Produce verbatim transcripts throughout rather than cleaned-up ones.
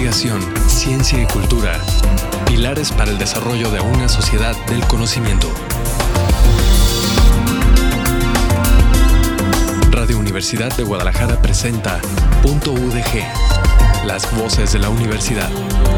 investigación, ciencia y cultura. Pilares para el desarrollo de una sociedad del conocimiento. Radio Universidad de Guadalajara presenta Punto U D G, las voces de la universidad.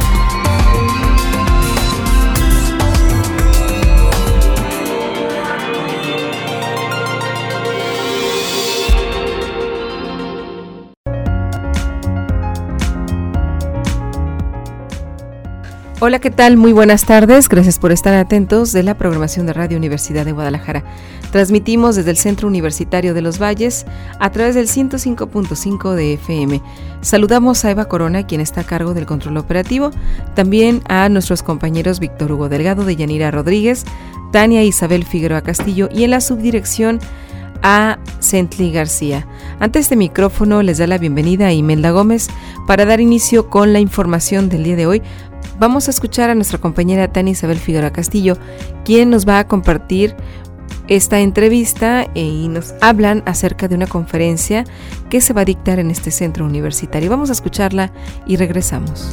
Hola, ¿qué tal? Muy buenas tardes. Gracias por estar atentos de la programación de Radio Universidad de Guadalajara. Transmitimos desde el Centro Universitario de los Valles a través del ciento cinco punto cinco de F M. Saludamos a Eva Corona, quien está a cargo del control operativo, también a nuestros compañeros Víctor Hugo Delgado, Deyanira Rodríguez, Tania Isabel Figueroa Castillo y en la subdirección a Cently García. Ante este micrófono les da la bienvenida a Imelda Gómez para dar inicio con la información del día de hoy. Vamos a escuchar a nuestra compañera Tania Isabel Figueroa Castillo, quien nos va a compartir esta entrevista y nos hablan acerca de una conferencia que se va a dictar en este centro universitario. Vamos a escucharla y regresamos.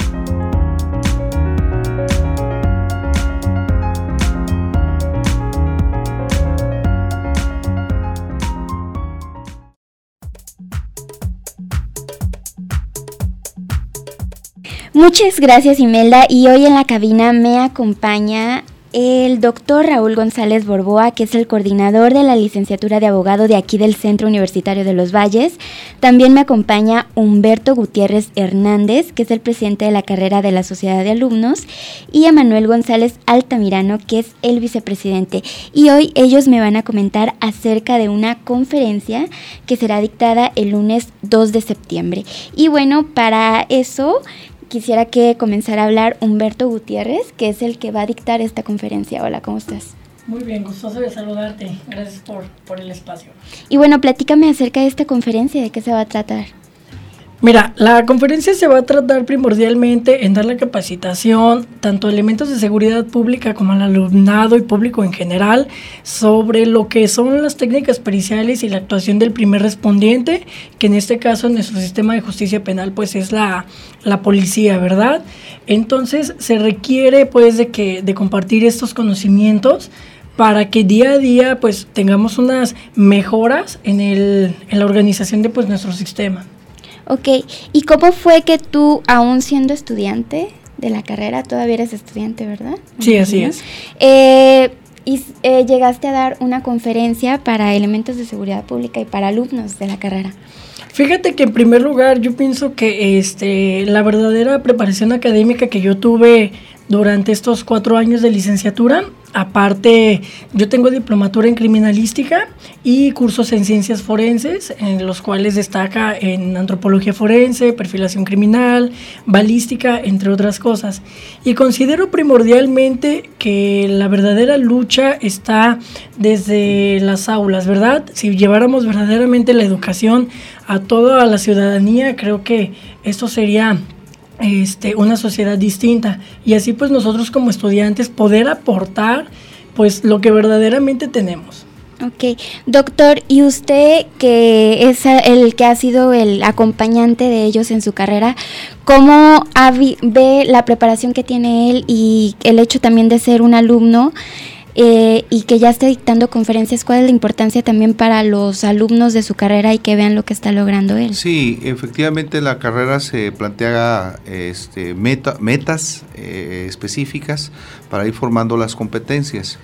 Muchas gracias, Imelda, y hoy en la cabina me acompaña el doctor Raúl González Borboa, que es el coordinador de la licenciatura de abogado de aquí del Centro Universitario de los Valles. También me acompaña Humberto Gutiérrez Hernández, que es el presidente de la carrera de la Sociedad de Alumnos, y Emanuel González Altamirano, que es el vicepresidente. Y hoy ellos me van a comentar acerca de una conferencia que será dictada el lunes dos de septiembre. Y bueno, para eso quisiera que comenzara a hablar Humberto Gutiérrez, que es el que va a dictar esta conferencia. Hola, ¿cómo estás? Muy bien, gustoso de saludarte. Gracias por, por el espacio. Y bueno, platícame acerca de esta conferencia, ¿de qué se va a tratar? Mira, la conferencia se va a tratar primordialmente en dar la capacitación tanto a elementos de seguridad pública como al alumnado y público en general sobre lo que son las técnicas periciales y la actuación del primer respondiente, que en este caso en nuestro sistema de justicia penal pues es la, la policía, ¿verdad? Entonces se requiere pues de que de compartir estos conocimientos para que día a día pues tengamos unas mejoras en el en la organización de pues nuestro sistema. Ok, ¿y cómo fue que tú, aún siendo estudiante de la carrera, todavía eres estudiante, ¿verdad? Sí, así es. Eh, y eh, llegaste a dar una conferencia para elementos de seguridad pública y para alumnos de la carrera. Fíjate que en primer lugar yo pienso que este la verdadera preparación académica que yo tuve durante estos cuatro años de licenciatura, aparte yo tengo diplomatura en criminalística y cursos en ciencias forenses, en los cuales destaca en antropología forense, perfilación criminal, balística, entre otras cosas. Y considero primordialmente que la verdadera lucha está desde las aulas, ¿verdad? Si lleváramos verdaderamente la educación a toda la ciudadanía, creo que esto sería Este, una sociedad distinta, y así pues nosotros como estudiantes poder aportar pues lo que verdaderamente tenemos. Ok, doctor, y usted que es el que ha sido el acompañante de ellos en su carrera, ¿cómo vi- ve la preparación que tiene él y el hecho también de ser un alumno eh, y que ya esté dictando conferencias? ¿Cuál es la importancia también para los alumnos de su carrera y que vean lo que está logrando él? Sí, efectivamente la carrera se plantea este, meta, metas eh, específicas para ir formando las competencias,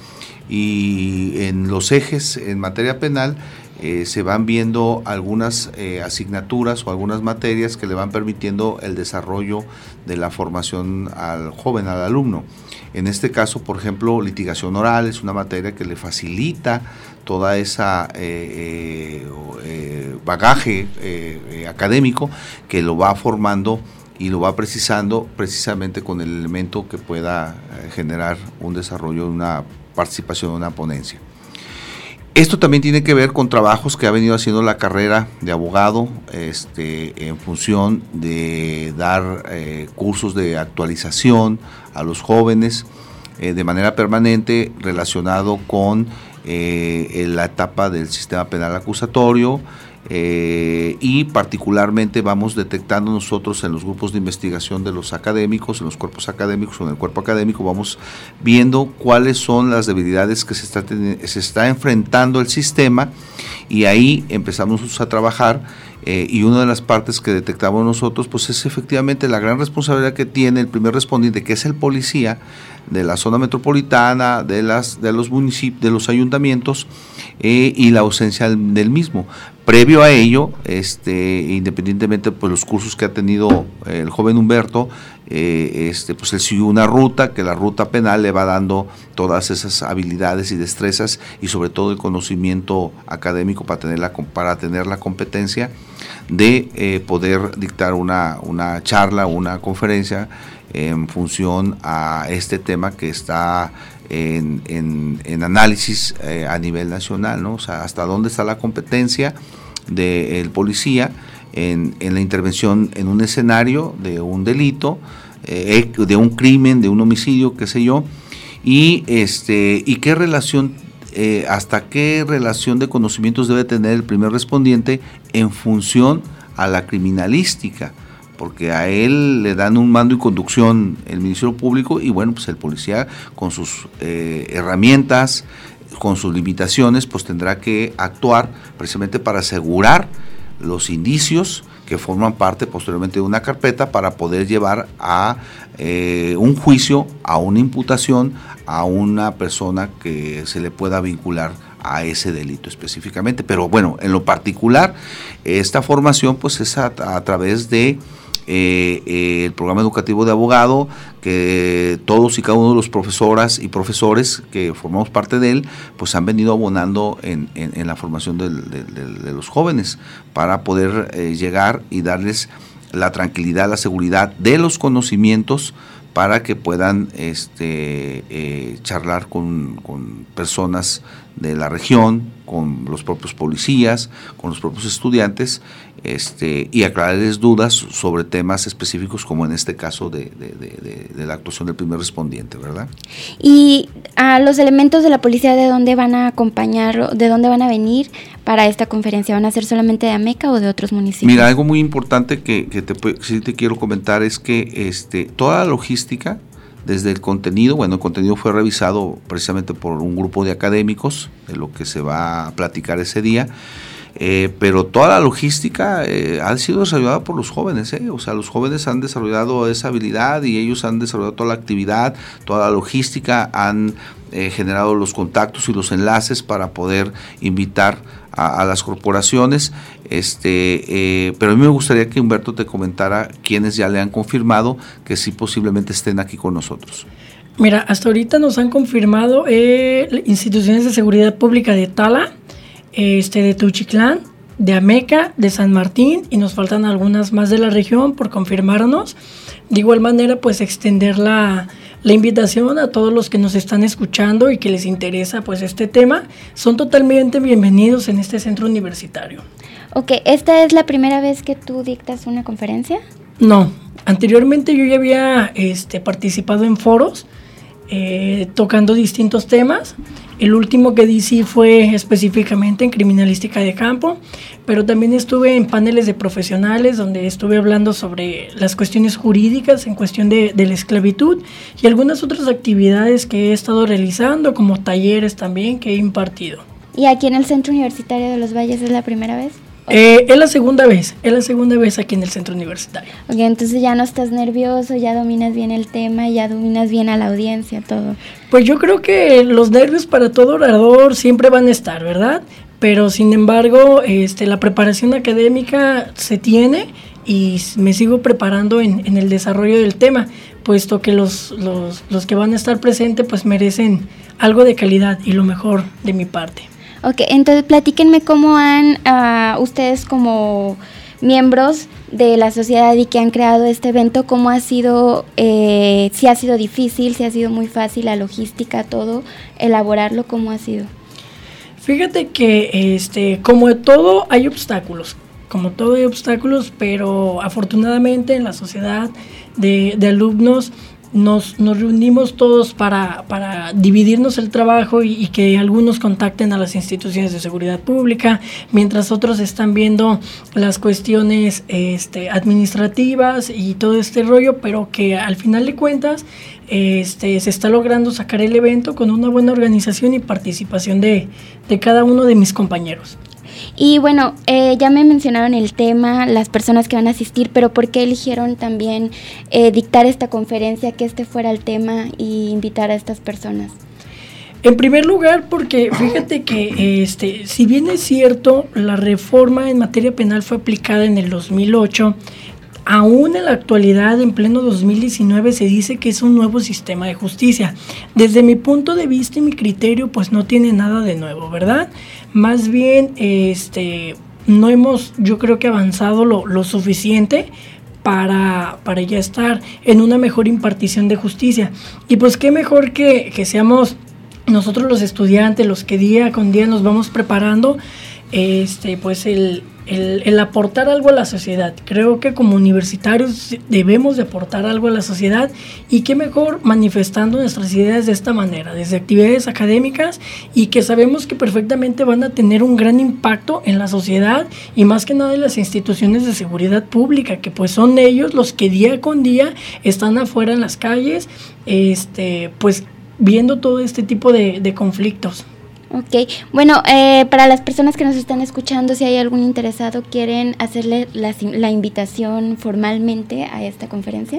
y en los ejes en materia penal eh, se van viendo algunas eh, asignaturas o algunas materias que le van permitiendo el desarrollo de la formación al joven, al alumno. En este caso, por ejemplo, litigación oral es una materia que le facilita toda esa eh, eh, bagaje eh, eh, académico que lo va formando y lo va precisando precisamente con el elemento que pueda eh, generar un desarrollo, una participación en una ponencia. Esto también tiene que ver con trabajos que ha venido haciendo la carrera de abogado este, en función de dar eh, cursos de actualización a los jóvenes eh, de manera permanente relacionado con eh, la etapa del sistema penal acusatorio Eh, y particularmente vamos detectando nosotros en los grupos de investigación de los académicos, en los cuerpos académicos o en el cuerpo académico, vamos viendo cuáles son las debilidades que se está, se está enfrentando el sistema, y ahí empezamos a trabajar. Eh, y una de las partes que detectamos nosotros pues es efectivamente la gran responsabilidad que tiene el primer respondiente, que es el policía de la zona metropolitana, de las de los municipios, de los ayuntamientos, eh, y la ausencia del, del mismo. Previo a ello, este, independientemente pues los cursos que ha tenido eh, el joven Humberto, eh, este, pues él siguió una ruta, que la ruta penal le va dando todas esas habilidades y destrezas, y sobre todo el conocimiento académico para tener la, para tener la competencia de eh, poder dictar una, una charla, una conferencia en función a este tema que está en, en, en análisis eh, a nivel nacional, ¿no? O sea, hasta dónde está la competencia del policía en, en la intervención en un escenario de un delito, eh, de un crimen, de un homicidio, qué sé yo, y este y qué relación, eh, hasta qué relación de conocimientos debe tener el primer respondiente en función a la criminalística, porque a él le dan un mando y conducción el Ministerio Público, y bueno, pues el policía con sus eh, herramientas, con sus limitaciones, pues tendrá que actuar precisamente para asegurar los indicios que forman parte posteriormente de una carpeta para poder llevar a eh, un juicio, a una imputación, a una persona que se le pueda vincular a ese delito específicamente. Pero bueno, en lo particular, esta formación pues es a, a través de eh, eh, el programa educativo de abogado, que todos y cada uno de los profesoras y profesores que formamos parte de él, pues han venido abonando en, en, en la formación del, de, de, de los jóvenes, para poder eh, llegar y darles la tranquilidad, la seguridad de los conocimientos, para que puedan este, eh, charlar con, con personas de la región, con los propios policías, con los propios estudiantes, este, y aclararles dudas sobre temas específicos, como en este caso de, de, de, de, de la actuación del primer respondiente, ¿verdad? Y a los elementos de la policía, ¿de dónde van a acompañar, de dónde van a venir para esta conferencia? ¿Van a ser solamente de Ameca o de otros municipios? Mira, algo muy importante que, que te, sí te quiero comentar es que este, toda la logística, desde el contenido, bueno, el contenido fue revisado precisamente por un grupo de académicos de lo que se va a platicar ese día, eh, pero toda la logística eh, ha sido desarrollada por los jóvenes, eh, o sea, los jóvenes han desarrollado esa habilidad y ellos han desarrollado toda la actividad, toda la logística, han eh, generado los contactos y los enlaces para poder invitar a, a las corporaciones, este, eh, pero a mí me gustaría que Humberto te comentara quiénes ya le han confirmado que sí posiblemente estén aquí con nosotros. Mira, hasta ahorita nos han confirmado eh, instituciones de seguridad pública de Tala, este, de Tuchiclán, de Ameca, de San Martín, y nos faltan algunas más de la región por confirmarnos. De igual manera, pues extender la, la invitación a todos los que nos están escuchando y que les interesa pues este tema. Son totalmente bienvenidos en este centro universitario. Ok, ¿esta es la primera vez que tú dictas una conferencia? No, anteriormente yo ya había este, participado en foros eh, tocando distintos temas. El último que di sí fue específicamente en criminalística de campo, pero también estuve en paneles de profesionales donde estuve hablando sobre las cuestiones jurídicas en cuestión de, de la esclavitud y algunas otras actividades que he estado realizando, como talleres también que he impartido. ¿Y aquí en el Centro Universitario de los Valles es la primera vez? Eh, es la segunda vez, es la segunda vez aquí en el Centro Universitario. Ok, entonces ya no estás nervioso, ya dominas bien el tema, ya dominas bien a la audiencia, todo. Pues yo creo que los nervios para todo orador siempre van a estar, ¿verdad? Pero sin embargo, este, la preparación académica se tiene y me sigo preparando en, en el desarrollo del tema, puesto que los, los, los que van a estar presentes pues merecen algo de calidad y lo mejor de mi parte. Ok, entonces platíquenme cómo han, uh, ustedes como miembros de la sociedad y que han creado este evento, cómo ha sido, eh, si ha sido difícil, si ha sido muy fácil, la logística, todo, elaborarlo, ¿cómo ha sido? Fíjate que este, como de todo hay obstáculos, como todo hay obstáculos, pero afortunadamente en la sociedad de, de alumnos nos, nos reunimos todos para, para dividirnos el trabajo y, y que algunos contacten a las instituciones de seguridad pública, mientras otros están viendo las cuestiones este, administrativas y todo este rollo, pero que al final de cuentas este, se está logrando sacar el evento con una buena organización y participación de, de cada uno de mis compañeros. Y bueno, eh, ya me mencionaron el tema, las personas que van a asistir, pero ¿por qué eligieron también eh, dictar esta conferencia, que este fuera el tema y invitar a estas personas? En primer lugar, porque fíjate que este, si bien es cierto, la reforma en materia penal fue aplicada en el dos mil ocho, aún en la actualidad, en pleno dos mil diecinueve, se dice que es un nuevo sistema de justicia. Desde mi punto de vista y mi criterio, pues no tiene nada de nuevo, ¿verdad? Más bien, este, no hemos, yo creo que avanzado lo, lo suficiente para, para ya estar en una mejor impartición de justicia. Y pues qué mejor que, que seamos nosotros los estudiantes, los que día con día nos vamos preparando, este, pues el... El, el aportar algo a la sociedad. Creo que como universitarios debemos de aportar algo a la sociedad, y qué mejor manifestando nuestras ideas de esta manera, desde actividades académicas, y que sabemos que perfectamente van a tener un gran impacto en la sociedad y más que nada en las instituciones de seguridad pública, que pues son ellos los que día con día están afuera en las calles, este, pues viendo todo este tipo de, de conflictos. Ok, bueno, eh, para las personas que nos están escuchando, si hay algún interesado, ¿quieren hacerle la, la invitación formalmente a esta conferencia?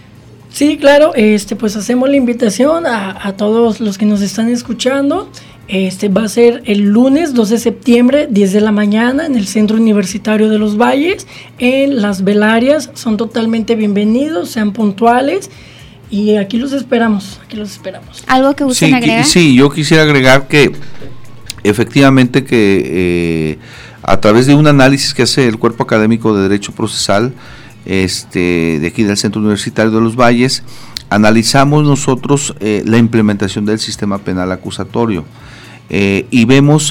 Sí, claro, este, pues hacemos la invitación a, a todos los que nos están escuchando. Este va a ser el lunes dos de septiembre, diez de la mañana, en el Centro Universitario de los Valles, en Las Velarias. Son totalmente bienvenidos, sean puntuales. Y aquí los esperamos, aquí los esperamos. ¿Algo que gusten sí, agregar? Sí, yo quisiera agregar que efectivamente que eh, a través de un análisis que hace el Cuerpo Académico de Derecho Procesal este, de aquí del Centro Universitario de los Valles, analizamos nosotros eh, la implementación del sistema penal acusatorio. Eh, y vemos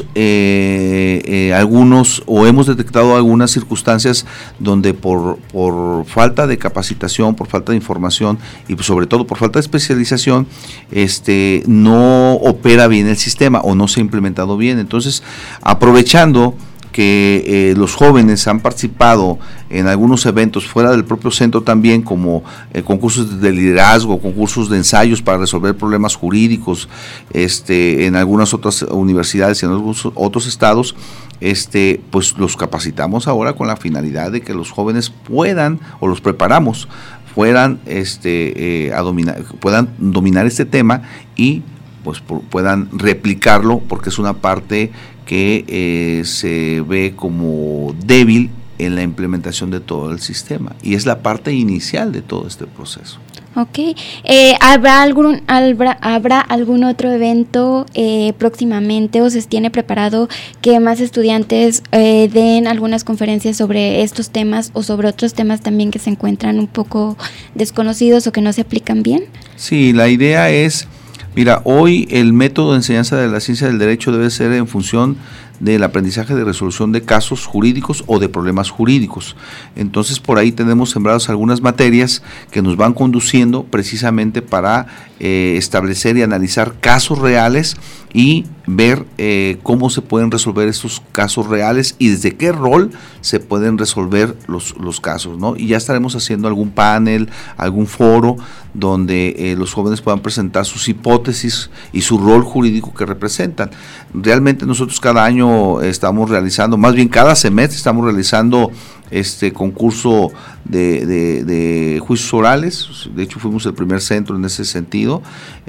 eh, eh, algunos o hemos detectado algunas circunstancias donde por, por falta de capacitación, por falta de información y sobre todo por falta de especialización, este, no opera bien el sistema o no se ha implementado bien. Entonces, aprovechando que eh, los jóvenes han participado en algunos eventos fuera del propio centro también, como eh, concursos de liderazgo, concursos de ensayos para resolver problemas jurídicos, este, en algunas otras universidades y en algunos otros estados, este, pues los capacitamos ahora con la finalidad de que los jóvenes puedan, o los preparamos, puedan, este, eh, a dominar, puedan dominar este tema y pues puedan replicarlo, porque es una parte que eh, se ve como débil en la implementación de todo el sistema, y es la parte inicial de todo este proceso. Ok, eh, ¿habrá algún habrá, habrá algún otro evento eh, próximamente, o se tiene preparado que más estudiantes eh, den algunas conferencias sobre estos temas o sobre otros temas también que se encuentran un poco desconocidos o que no se aplican bien? Sí, la idea es, mira, hoy el método de enseñanza de la ciencia del derecho debe ser en función del aprendizaje de resolución de casos jurídicos o de problemas jurídicos. Entonces, por ahí tenemos sembradas algunas materias que nos van conduciendo precisamente para eh, establecer y analizar casos reales y ver eh, cómo se pueden resolver estos casos reales y desde qué rol se pueden resolver los, los casos, ¿no? Y ya estaremos haciendo algún panel, algún foro donde eh, los jóvenes puedan presentar sus hipótesis y su rol jurídico que representan. Realmente nosotros cada año estamos realizando, más bien cada semestre estamos realizando este concurso de, de, de juicios orales. De hecho fuimos el primer centro en ese sentido,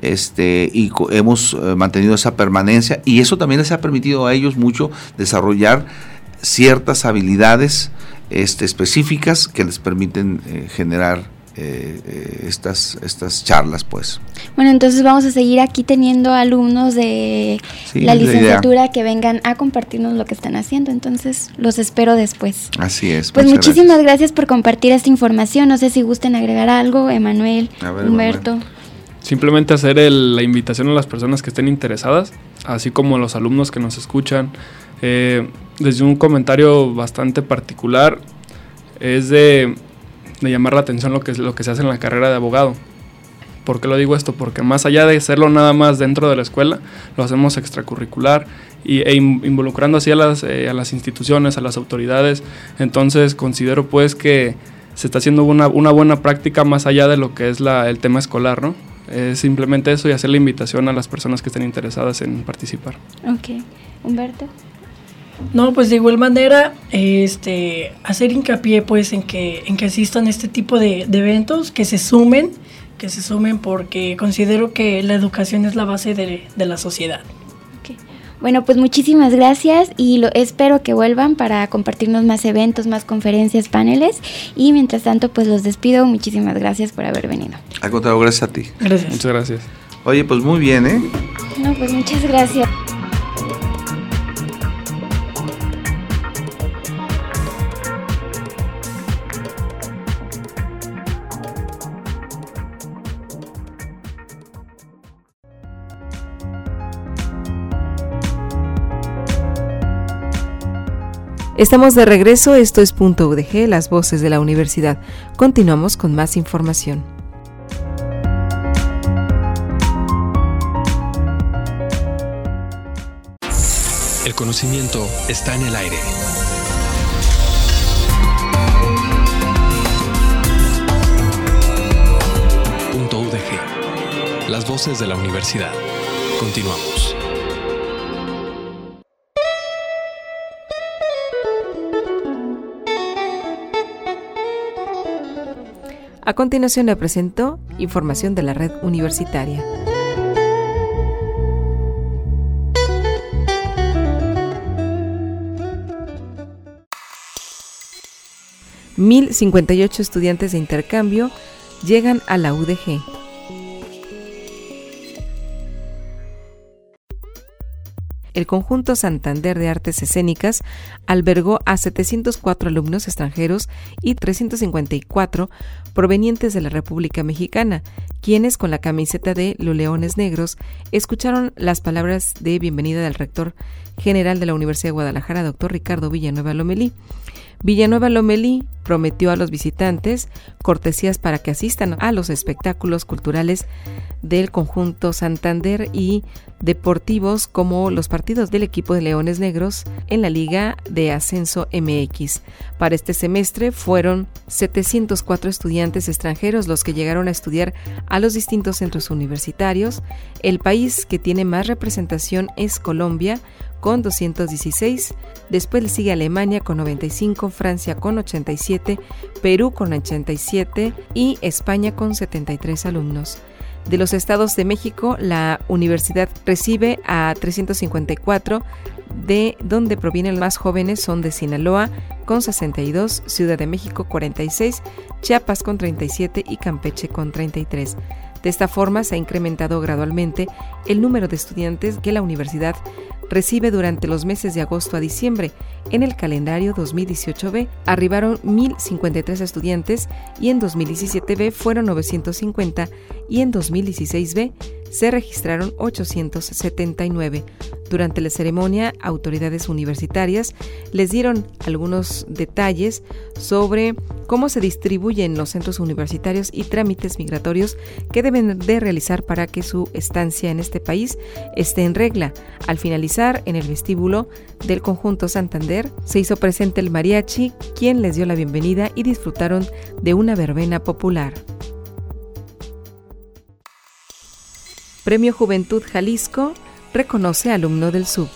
este y co- hemos eh, mantenido esa permanencia, y eso también les ha permitido a ellos mucho desarrollar ciertas habilidades este, específicas que les permiten eh, generar Eh, eh, estas estas charlas, pues. Bueno, entonces vamos a seguir aquí teniendo alumnos de Sí, la la licenciatura idea. que vengan a compartirnos lo que están haciendo, entonces los espero después. Así es. Pues muchas muchísimas gracias. gracias por compartir esta información. No sé si gusten agregar algo, Emanuel, A ver, Humberto. Emanuel. Simplemente hacer el, la invitación a las personas que estén interesadas, así como a los alumnos que nos escuchan. Eh, desde un comentario bastante particular, es de, de llamar la atención lo que, lo que se hace en la carrera de abogado, ¿Por qué lo digo esto? Porque más allá de hacerlo nada más dentro de la escuela, lo hacemos extracurricular y, e involucrando así a las, eh, a las instituciones, a las autoridades. Entonces considero pues que se está haciendo una, una buena práctica más allá de lo que es la, el tema escolar, ¿no? Es simplemente eso y hacer la invitación a las personas que estén interesadas en participar. Ok. Humberto. No, pues de igual manera, este, hacer hincapié pues en que, en que asistan a este tipo de, de eventos, que se sumen, que se sumen porque considero que la educación es la base de, de la sociedad. Okay. Bueno, pues muchísimas gracias y lo, espero que vuelvan para compartirnos más eventos, más conferencias, paneles y mientras tanto pues los despido. Muchísimas gracias por haber venido. Al contrario, gracias a ti. Gracias. Muchas gracias. Oye, pues muy bien, ¿eh? No, pues muchas gracias. Estamos de regreso, esto es Punto U D G, las voces de la universidad. Continuamos con más información. El conocimiento está en el aire. Punto U D G, las voces de la universidad. Continuamos. A continuación le presento información de la red universitaria. mil cincuenta y ocho estudiantes de intercambio llegan a la U D G. El Conjunto Santander de Artes Escénicas albergó a setecientos cuatro alumnos extranjeros y trescientos cincuenta y cuatro provenientes de la República Mexicana, quienes con la camiseta de los Leones Negros escucharon las palabras de bienvenida del rector general de la Universidad de Guadalajara, doctor Ricardo Villanueva Lomelí. Villanueva Lomelí prometió a los visitantes cortesías para que asistan a los espectáculos culturales del Conjunto Santander y deportivos como los partidos del equipo de Leones Negros en la Liga de Ascenso M X. Para este semestre fueron setecientos cuatro estudiantes extranjeros los que llegaron a estudiar a los distintos centros universitarios. El país que tiene más representación es Colombia, con doscientos dieciséis, después le sigue Alemania con noventa y cinco, Francia con ochenta y siete, Perú con ochenta y siete y España con setenta y tres alumnos. De los estados de México, la universidad recibe a trescientos cincuenta y cuatro, de donde provienen los más jóvenes son de Sinaloa con sesenta y dos, Ciudad de México cuarenta y seis, Chiapas con treinta y siete y Campeche con treinta y tres. De esta forma se ha incrementado gradualmente el número de estudiantes que la universidad recibe durante los meses de agosto a diciembre. En el calendario dos mil dieciocho B arribaron mil cincuenta y tres estudiantes y en dos mil diecisiete B fueron novecientos cincuenta y en dos mil dieciséis B se registraron ochocientos setenta y nueve. Durante la ceremonia, autoridades universitarias les dieron algunos detalles sobre cómo se distribuyen los centros universitarios y trámites migratorios que deben de realizar para que su estancia en este país esté en regla. Al finalizar, en el vestíbulo del Conjunto Santander, se hizo presente el mariachi, quien les dio la bienvenida y disfrutaron de una verbena popular. Premio Juventud Jalisco reconoce alumno del S U B.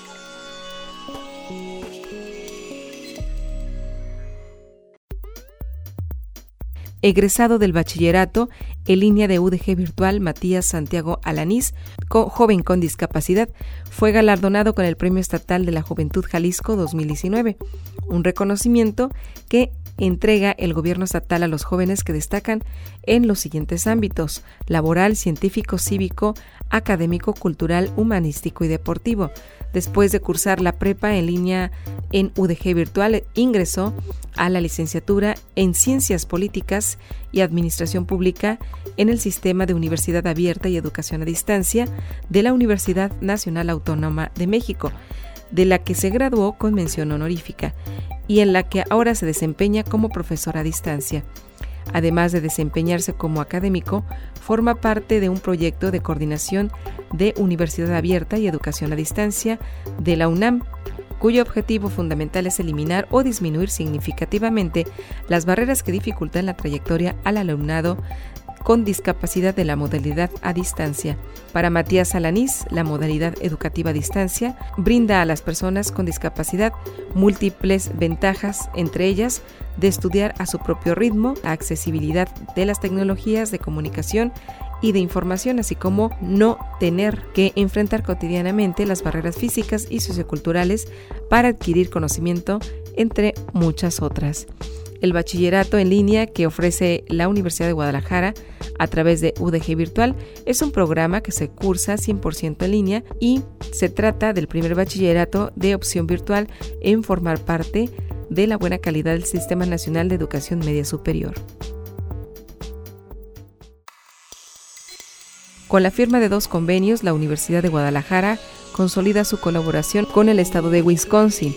Egresado del bachillerato en línea de U D G virtual, Matías Santiago Alanís, co- joven con discapacidad, fue galardonado con el Premio Estatal de la Juventud Jalisco dos mil diecinueve, un reconocimiento que entrega el gobierno estatal a los jóvenes que destacan en los siguientes ámbitos: laboral, científico, cívico, académico, cultural, humanístico y deportivo. Después de cursar la prepa en línea en U D G virtual, ingresó a la licenciatura en Ciencias Políticas y Administración Pública en el Sistema de Universidad Abierta y Educación a Distancia de la Universidad Nacional Autónoma de México, de la que se graduó con mención honorífica y en la que ahora se desempeña como profesora a distancia. Además de desempeñarse como académico, forma parte de un proyecto de coordinación de Universidad Abierta y Educación a Distancia de la UNAM, cuyo objetivo fundamental es eliminar o disminuir significativamente las barreras que dificultan la trayectoria al alumnado con discapacidad de la modalidad a distancia. Para Matías Alanís, la modalidad educativa a distancia brinda a las personas con discapacidad múltiples ventajas, entre ellas de estudiar a su propio ritmo, la accesibilidad de las tecnologías de comunicación y de información, así como no tener que enfrentar cotidianamente las barreras físicas y socioculturales para adquirir conocimiento, entre muchas otras. El bachillerato en línea que ofrece la Universidad de Guadalajara a través de U D G Virtual es un programa que se cursa cien por ciento en línea y se trata del primer bachillerato de opción virtual en formar parte de la buena calidad del Sistema Nacional de Educación Media Superior. Con la firma de dos convenios, la Universidad de Guadalajara consolida su colaboración con el estado de Wisconsin.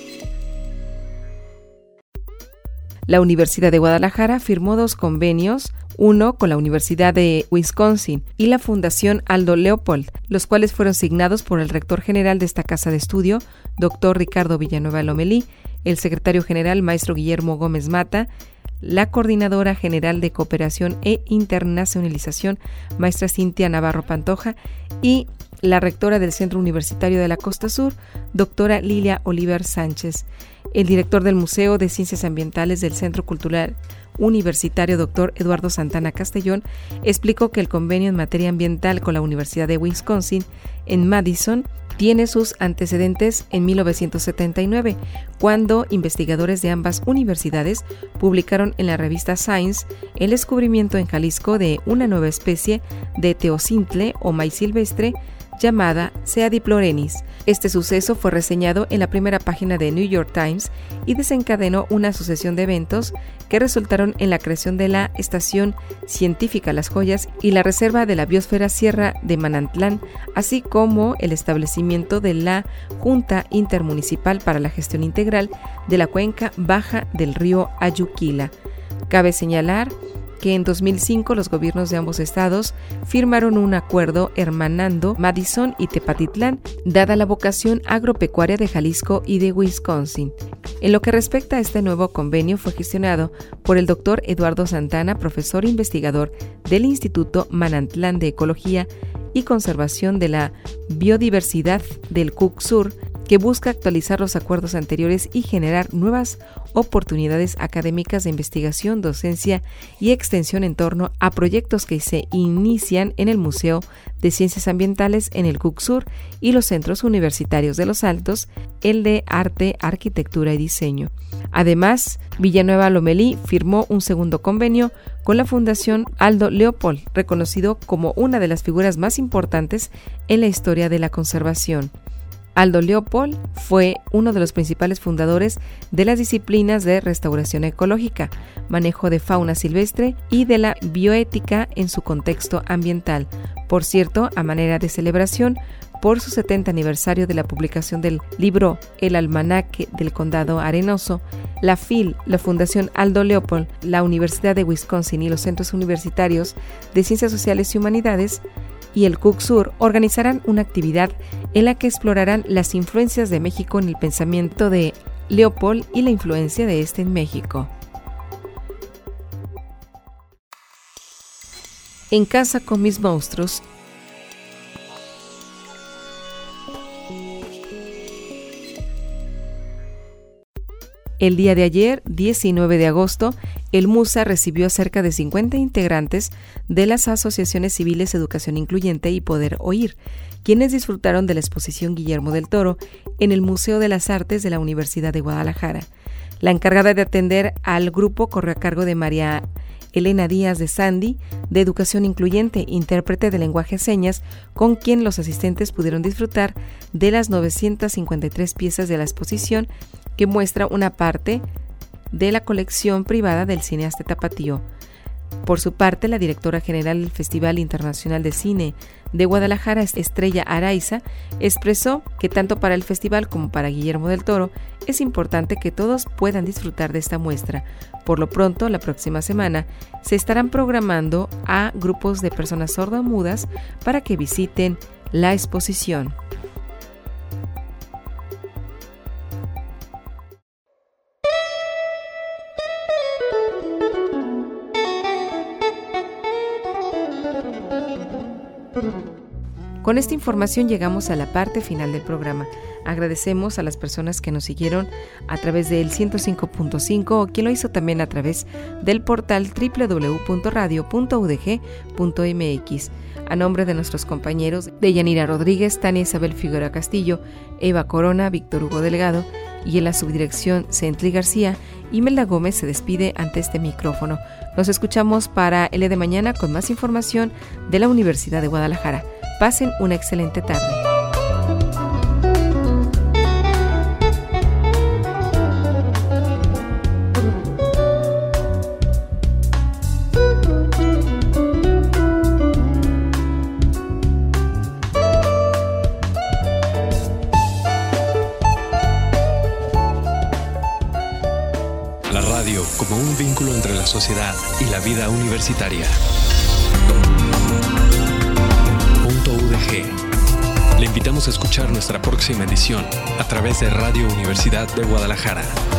La Universidad de Guadalajara firmó dos convenios, uno con la Universidad de Wisconsin y la Fundación Aldo Leopold, los cuales fueron signados por el rector general de esta casa de estudio, doctor Ricardo Villanueva Lomelí, el secretario general, maestro Guillermo Gómez Mata, la coordinadora general de Cooperación e Internacionalización, maestra Cintia Navarro Pantoja, y la rectora del Centro Universitario de la Costa Sur, doctora Lilia Oliver Sánchez. El director del Museo de Ciencias Ambientales del Centro Cultural Universitario, doctor Eduardo Santana Castellón, explicó que el convenio en materia ambiental con la Universidad de Wisconsin en Madison tiene sus antecedentes en mil novecientos setenta y nueve, cuando investigadores de ambas universidades publicaron en la revista Science el descubrimiento en Jalisco de una nueva especie de teocintle o maíz silvestre llamada Seadiplorenis. Este suceso fue reseñado en la primera página de New York Times y desencadenó una sucesión de eventos que resultaron en la creación de la Estación Científica Las Joyas y la Reserva de la Biosfera Sierra de Manantlán, así como el establecimiento de la Junta Intermunicipal para la Gestión Integral de la Cuenca Baja del río Ayuquila. Cabe señalar que en dos mil cinco los gobiernos de ambos estados firmaron un acuerdo hermanando Madison y Tepatitlán, dada la vocación agropecuaria de Jalisco y de Wisconsin. En lo que respecta a este nuevo convenio, fue gestionado por el doctor Eduardo Santana, profesor investigador del Instituto Manantlán de Ecología y Conservación de la Biodiversidad del Cook Sur, que busca actualizar los acuerdos anteriores y generar nuevas oportunidades académicas de investigación, docencia y extensión en torno a proyectos que se inician en el Museo de Ciencias Ambientales en el Cook Sur y los centros universitarios de Los Altos, el de Arte, Arquitectura y Diseño. Además, Villanueva Lomelí firmó un segundo convenio con la Fundación Aldo Leopold, reconocido como una de las figuras más importantes en la historia de la conservación. Aldo Leopold fue uno de los principales fundadores de las disciplinas de restauración ecológica, manejo de fauna silvestre y de la bioética en su contexto ambiental. Por cierto, a manera de celebración por su setenta aniversario de la publicación del libro El Almanaque del Condado Arenoso, la F I L, la Fundación Aldo Leopold, la Universidad de Wisconsin y los centros universitarios de Ciencias Sociales y Humanidades y el Cook Sur organizarán una actividad en la que explorarán las influencias de México en el pensamiento de Leopold y la influencia de este en México. En casa con mis monstruos. El día de ayer, diecinueve de agosto, el MUSA recibió a cerca de cincuenta integrantes de las asociaciones civiles Educación Incluyente y Poder Oír, quienes disfrutaron de la exposición Guillermo del Toro en el Museo de las Artes de la Universidad de Guadalajara. La encargada de atender al grupo corrió a cargo de María Elena Díaz de Sandy, de Educación Incluyente, intérprete de lenguaje de señas, con quien los asistentes pudieron disfrutar de las novecientas cincuenta y tres piezas de la exposición, que muestra una parte de la colección privada del cineasta tapatío. Por su parte, la directora general del Festival Internacional de Cine de Guadalajara, Estrella Araiza, expresó que tanto para el festival como para Guillermo del Toro es importante que todos puedan disfrutar de esta muestra. Por lo pronto, la próxima semana se estarán programando a grupos de personas sordomudas para que visiten la exposición. Con esta información llegamos a la parte final del programa. Agradecemos a las personas que nos siguieron a través del ciento cinco punto cinco o quien lo hizo también a través del portal doble u doble u doble u punto radio punto u d g punto m x. A nombre de nuestros compañeros Deyanira Rodríguez, Tania Isabel Figueroa Castillo, Eva Corona, Víctor Hugo Delgado y en la subdirección Centli García, Imelda Gómez se despide ante este micrófono. Nos escuchamos para el día de mañana con más información de la Universidad de Guadalajara. Pasen una excelente tarde. La radio como un vínculo entre la sociedad y la vida universitaria. U D G. Le invitamos a escuchar nuestra próxima edición a través de Radio Universidad de Guadalajara.